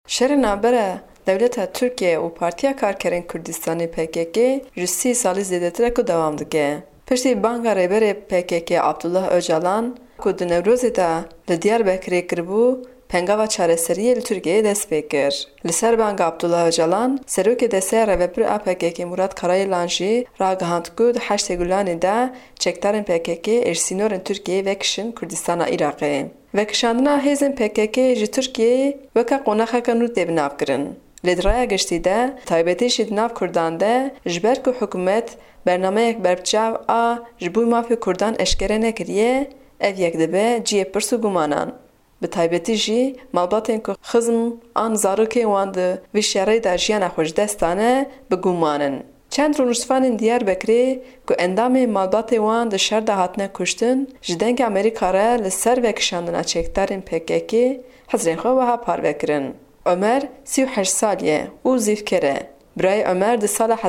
Şerê navbera Devleta Türkiye û Partiya Karkerên Kurdistanê PKK ji 3 salî zêdetir ku dewam dike. Piştî banga rêberê PKK Abdullah Öcalan ku di Newrozê de li Diyarbekirê kiribû, pengava çareseriyê li Tirkiyeyê dest pê kir. Li ser banga Abdullah Öcalan, serokê desteya rêvebir a PKK Murat Karayilan jî ragihand ku di heştê Gulanê de çekdarên PKK êrişînorên Tirkiyeyê vekişin Kurdistana Iraqê. Vekişandina hêzên PKK ji Tirkiyeyê weka qonaxeka nû tê binavkirin. Lê di raya giştî de taybetî jî di nav Kurdan de ji ber ku hikûmet bernameyek berbiçav a ji bo mafê Kurdan eşkere nekiriye, ev yek dibe ciyê pirs û gumanan. Bi taybetî jî malbatên ku xizm an zarokên wan di vî şerê de jiyana xwe ji dest dane bigumanin. Çend rûniştvanên Diyarbekirê ku endamên malbatê wan di şer de hatine kuştin, ji dengê Amerîka re li ser vekişandina çekdarên PKK hezrên xwe wiha parvekirin. Ömer 38 sal ye û zîvker e. Birayê Ömer di sala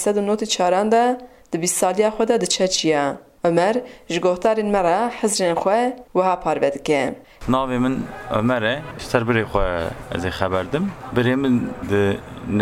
1994 de di 20 saliya xwe de diçe. Ömer ji gohdarên me re hezrên xwe wiha parve dike. Navê min Ömer e, ji ser birê xwe ez ê xeber dim. Birê min di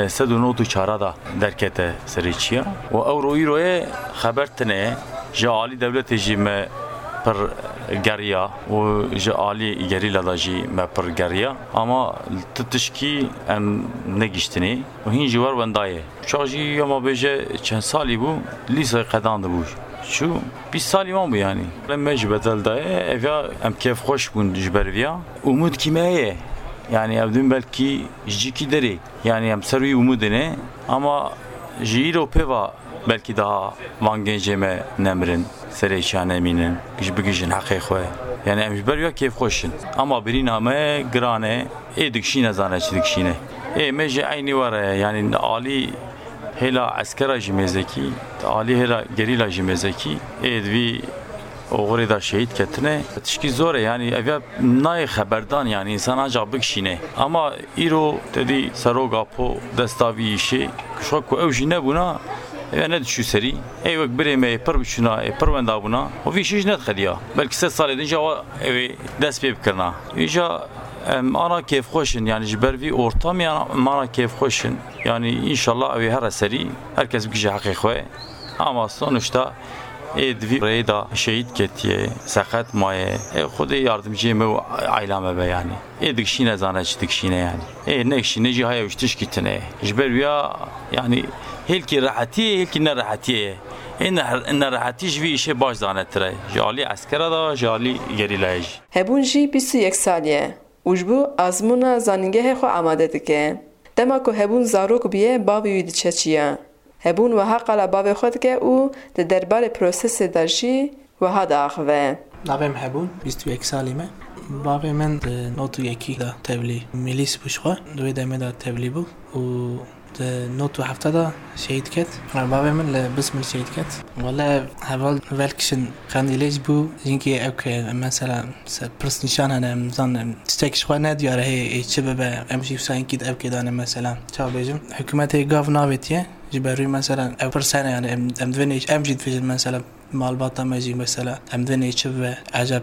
1994 da derkete serê çiya û ew rûîroyê xeber tune ji alî devletê jî me pir geriya û ji alî gerîla da jî me pir geriya ama ti tişkî em negiştinê û hîn jî wer wendayê. Çav jî ema bêje çend salî bû lîsayê qedan dibû. Şu 20 salî wan bû yanî. Me ji bedel dayê ev ya em kêfxweş bûn ji ber vîya. Umûd kî me heye. Yani ev din belkî ji cîkî derê. Yani em ser wî umûdê ne ama ji îro pêva belkî daha van gencê me nemirin. Serê nemînin, ji bigîjin heqê xwe. Yani em ji ber vîya kêfxweşin. Ama birîna me giran e, ê dikişîne zane çi dikişîne. Me ji eynî were yani alî hêla eskera jî mêzekî, alî hêla gerîla jî mêzekî, divî oğurê da şehîd ketine. Tişkî zor e yani ev ya nayê xeberdan yani insan ancak bikişîne. Ama îro tedî seroga po desta vî îşê, kuşa ku ew jî nebûna, ev ne düşû serî, wek birê me pir biçûna, pir wenda bûna, û vî şî jî nedixeliya. Belkî 3 salê din jî ew dest pê bikirina. Îja ana kêfxweşin yani ji ber vî ortam ya ana kêfxweşin. Yani inşallah ev her serî herkes bikije heqê xwe. Ama sonuçta divî rêyê da şehîd ketiye, seqet maye, xwedê yardımcıyê me û aîla me be yani. Dikişîne zane çi dikişîne yani. Nekişîne jî haya ew tişkî tune. Ji ber wîya yani hêlkî rehetiyê, hêlkî nerehetiyê. Nerehetî ji vî îşê baş zanetir e. Ji alî eskera da, ji alî gerîlayê jî. Hebûn jî 21 sal ye. û ji bo azmûna zanîngehê xwe amade dike. Dema ku hebûn zarok bûye bavê wî diçe çiya. Hebûn wiha qala bavê xwe dike û di derbarê prosesê de jî wiha diaxive. Navê min Hebûn, 21 salî me. Bavê min di not û yekî da tevlî milîs bû ji xwe. Di wê demê de tevlî bû û di not û hefta da şehîd ket. Bavê min li Bismil şehîd ket. Wala heval velkişin qendîlê jî bû jinkî ew ke mesela pirs nîşan hene em zanin tiştekî ji xwe nediyare hê çi bibe em jî wisa ev kê dane mesela. Çav bêjim hikûmetê gav navêtiye ji ber wî mesela ew pir sene yani em divê em jî dibêjin mesela malbata me jî mesela em divê çi bibe eceb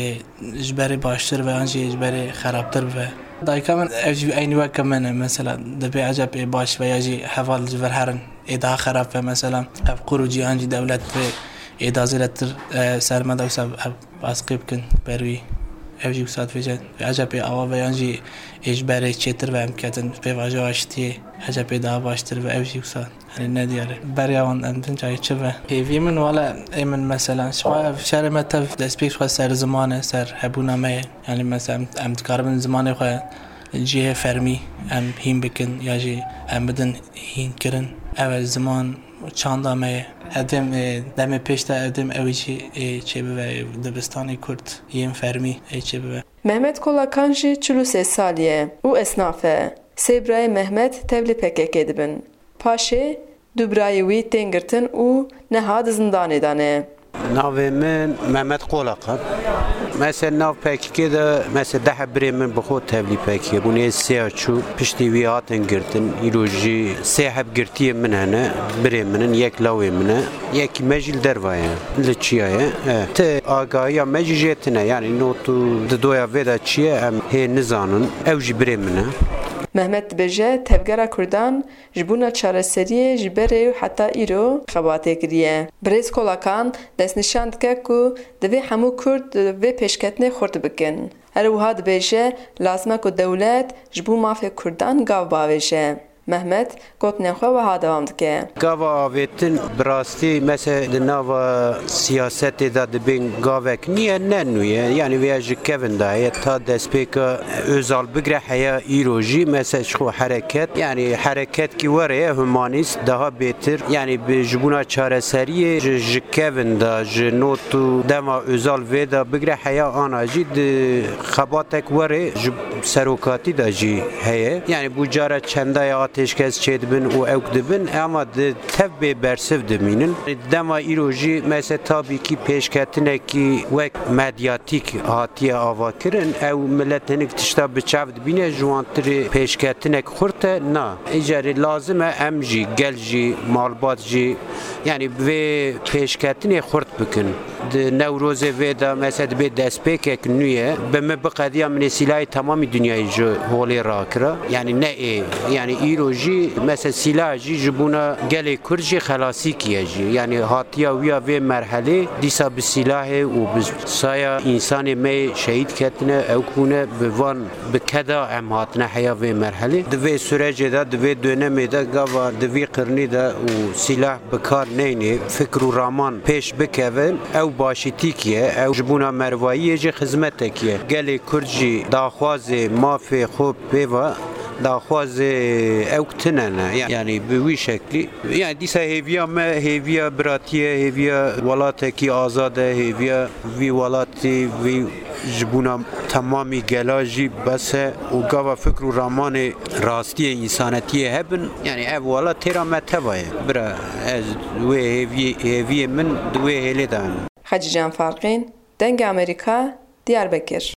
ji berê baştir ve an jî ji berê xerabtir bibe. Dayika min ev jî eynî weke min e mesela dibê eceb baş veya jî heval ji ver herin daha xerab ve mesela ev qur û cîhan jî dewlet vê daha zêdetir ser me de wisa ev baskî bikin ber wî. Ev jî wisa dibêje eceb awa veyan jî ji berê çêtir ve em ketin pêva ji aştiyê eceb daha baştir ve ev jî wisa hani ne diyare beriya wan em din çayê çi ve hêvî min wala ê min mesela şerê me tev destpêk xwe ser zimanê ser hebûna me ye yani mesela em dikarin zimanê xwe cihê fermî em hîn bikin ya jî em bidin hîn kirin ev ziman çanda me ye edêm demê pêş de edêm ew jî çêbive dibistanê Kurd yên fermî çêbive. Mehmet Kolakan jî 43 sal ye û esnaf e. Sê birayê Mehmet tevlî PKK dibin. Paşê du birayê wî tên girtin û neha di zindanê dane. Navê min Mehmet Kolakan. Mesela nav PKK de mesela dehe birê min bi xwe tevlî PKK bûn ê sêya çû piştî wî hatin girtin îro jî sê hevgirtiyê min hene birê min yek lawê min e yekî me jî li derva ye li çiya ye ti agahiya me jî jê tune yani not û di doya vê de çi ye em hê nizanin ew jî birê min e. Mehmet dibêje tevgera Kurdan ji bûna çareseriyê ji berê heta îro xebatê kiriye. Birêz Kolakan destnîşan dike ku divê hemû Kurd vê pêşketinê xurt bikin. Her wiha dibêje lazim e ku dewlet ji bo mafê Kurdan gav bavêje. Mehmet gotnên xwe wiha dewam dike. Gava avêtin bi rastî mesela di nava siyasetê de dibên gavek niye ne nûye yani vêya ji kevin de heye ta destpêka Özal bigire heya îro jî mesela ji xwe hereket yani hereketkî were ye humanîst daha bêtir yani bi ji bûna çareseriyê ji kevin de ji not û dema Özal vê de bigire heya ana jî di xebatek were ji serokatî de jî heye yani bu cara çendaya ateşkes çedibin û ew dibin ama tev bê bersiv dimînin. Dema îro jî mesela tabii ki pêşketinekî wek medyatîk hatiye avakirin ew millet hinek tişta biçav dibîne ji wan tirê pêşketinek xurt e na. Îcarê lazim e em jî gel jî malbat jî yani vê pêşketinê xurt bikin. Di Newrozê vê de mesela dibê destpêkek nû ye bi me bi qediya min ê silahê tamamî dunyayê ji holê rakira yani ne ê yani îro jî mesela silah jî ji bûna gelê Kurd jî xelasîk ye jî yani hatiya wîya vê merhelê dîsa bi silahê û bi saya însanê me şehîd ketine ew bûne bi van bi keda em hatine heya vê merhelê di vê sürecê de di vê dönemê de gava di vî qirnî de û silah bi kar neynê fikr û raman pêş bikevin ew başîtîk ye ew ji bûna mervayiyê jî xizmetek ye gelê Kurd jî daxwazê mafê xwe pêva daxwazê ew tinene yani bi wî şeklî yani dîsa hêviya me hêviya biratiye hêviya welatekî azad e hêviya vî welatê vî ji bûna temamî gela jî bes e û gava fikr û ramanê rastiyê însanetiyê hebin yani ev welat têra me teva ye bira ez wê hêviyê min di wê hêlê de Hacı Can Farqîn, Dengê Amerîka, Diyarbekir.